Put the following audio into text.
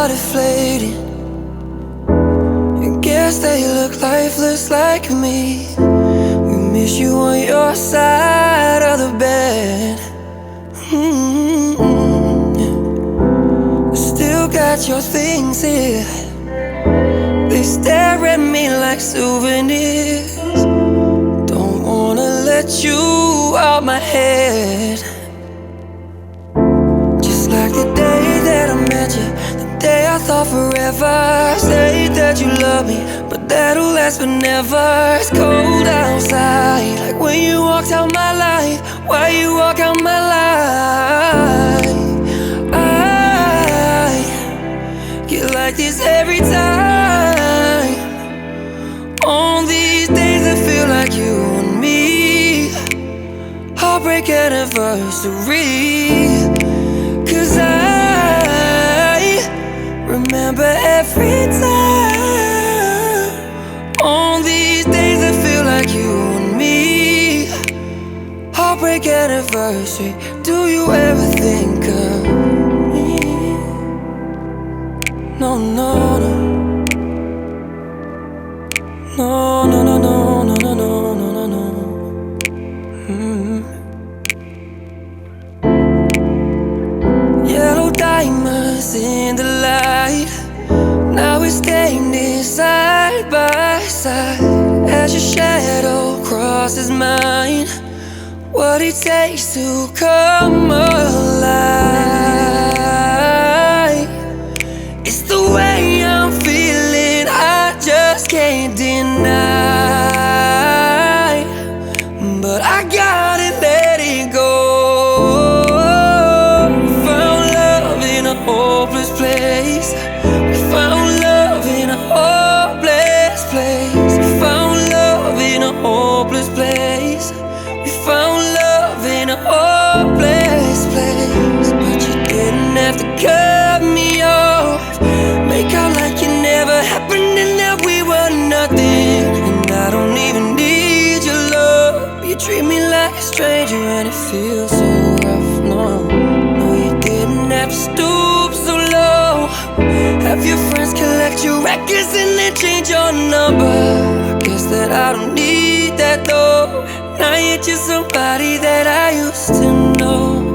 are deflated. I guess they look lifeless like me. We miss you on your side of the bed. Still got your things here. They stare at me like souvenirs. Don't wanna let you out my head. Just like the day that I met you, the day I thought forever. Say that you love me, but that'll last forever. It's cold outside, like when you walked out my life. Why you walk out my life? I get like this every time. On these days I feel like you and me. Heartbreak anniversary. 'Cause I remember every time. On these days I feel like you and me. Heartbreak anniversary. Do you ever think of me? No, no, no. No, no, no, no, no, no, no, no, no, no. Yellow diamonds in the light. Now we're standing side by side. As your shadow crosses mine. What it takes to come alive. It's the way I'm feeling, I just can't deny. But I gotta let it go. Found love in a hopeless place. We found love in a hopeless place. We found love in a hopeless place. We found love in a hopeless place. But you didn't have to cut me off. Make out like it never happened and that we were nothing. And I don't even need your love. You treat me like a stranger and it feels so rough. No, you didn't have to stoop so low. Have your friends collect your records and then change your number. I guess that I don't need that though. Now you're just somebody that I used to know.